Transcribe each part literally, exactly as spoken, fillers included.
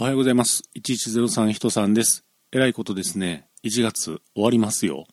はようございます。いちいちゼロさんひとさんです。えらいことですね。いちがつ終わりますよ。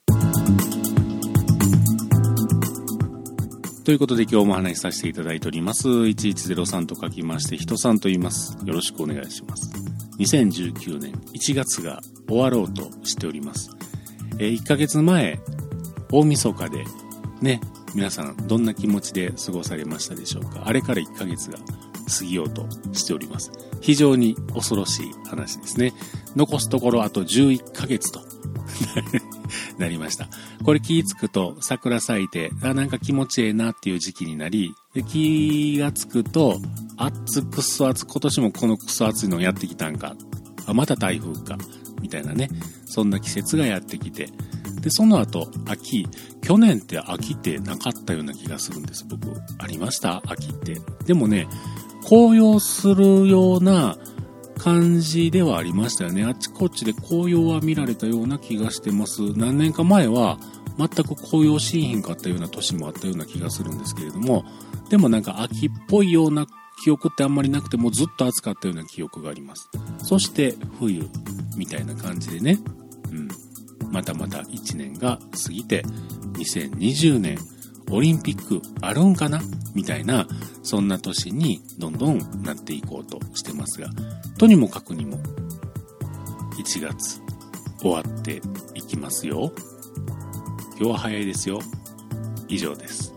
ということで今日もお話しさせていただいております。いちいちゼロさんと書きましてひとさんと言います。よろしくお願いします。にせんじゅうきゅうねんいちがつが終わろうとしております。えー、いっかげつまえ大晦日でね、皆さんどんな気持ちで過ごされましたでしょうか。あれからいっかげつが過ぎようとしております。非常に恐ろしい話ですね。残すところあとじゅういっかげつとなりました。これ気つくと桜咲いて、あ、なんか気持ちええなっていう時期になり、で気がつくと暑くそ暑、今年もこのくそ暑いのやってきたんか、あ、また台風かみたいなね、そんな季節がやってきて、でその後秋、去年って秋ってなかったような気がするんです。僕ありました秋って。でもね、紅葉するような感じではありましたよね。あちこちで紅葉は見られたような気がしてます。何年か前は全く紅葉しひんかったような年もあったような気がするんですけれども、でもなんか秋っぽいような記憶ってあんまりなくてもずっと暑かったような記憶があります。そして冬みたいな感じでね、うん、またまたいちねんが過ぎてにせんにじゅうねんオリンピックあるんかなみたいな、そんな年にどんどんなっていこうとしてますが、とにもかくにもいちがつ終わっていきますよ。今日は早いですよ。以上です。